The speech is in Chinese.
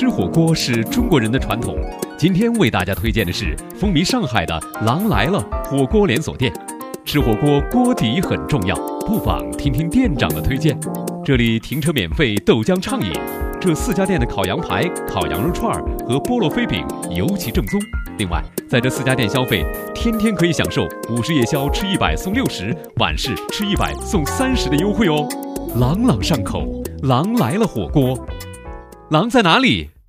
吃火锅是中国人的传统。今天为大家推荐的是风靡上海的狼来了火锅连锁店。吃火锅锅底很重要，不妨听听店长的推荐。这里停车免费，豆浆畅饮。这4家店的烤羊排、烤羊肉串和菠萝飞饼尤其正宗。另外，在这4家店消费，天天可以享受50夜宵吃100送60，晚市吃100送30的优惠哦。朗朗上口，狼来了火锅。狼在哪里？